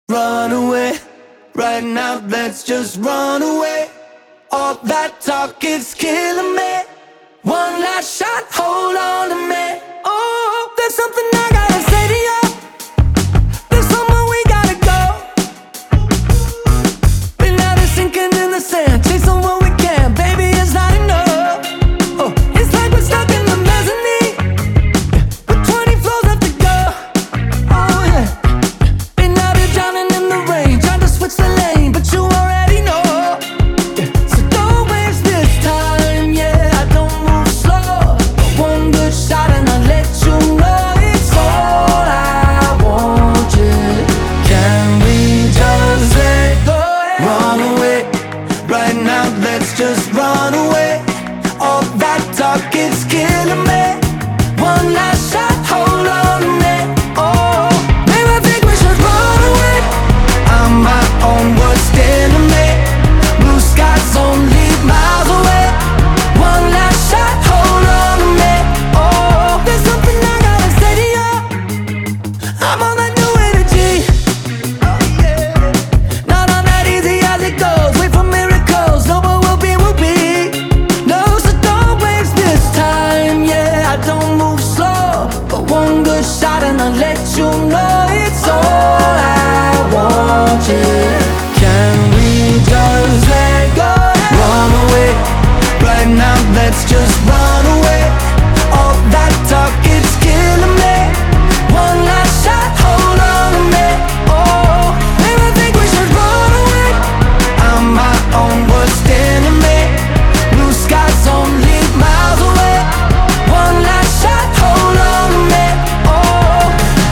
Run away, right now, let's just run away. All that talk is killing me. One last shot, hold on to me. Oh, there's something I gotta say to you. There's somewhere we gotta go. Been out of sinking in the sand, chasing what we can, baby, it's not enough. Oh, it's like we're stuck in the mezzanine, with 20 floors left to go. Oh yeah, been out here drowning in the rain, trying to switch the lane, but you already know. Yeah. So don't waste this time, yeah, I don't move slow. One good shot and I'll let you know it's all I want, yeah. Can we just let go? Run away, right now, let's just run away. All that talk, it's killing me. One last shot, hold on to me. Oh, maybe I think we should run away. I'm my own worst enemy. Blue skies only miles away. One last shot, hold on to me. Oh, there's something I gotta say to you. I'm on that new energy. Oh yeah, not on that easy as it goes. Wait for miracles, no, but we'll be. No, so don't waste this time, yeah, I don't move slow. But one good shot and I'll let you know it's all I want, yeah. Can we just let go? Run away, right now, let's just run away. All that talk, it's killing me. One last shot, hold on to me. Oh, maybe I think we should run away. I'm my own worst enemy. Blue skies only miles away. One last shot, hold on to me. Oh,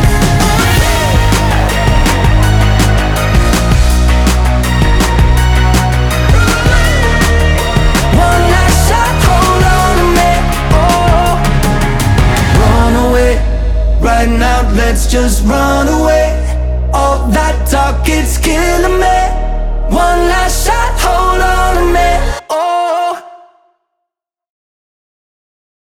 one last shot, hold on to me. Oh, run away, right now, let's just run away. All that talk, it's killing me.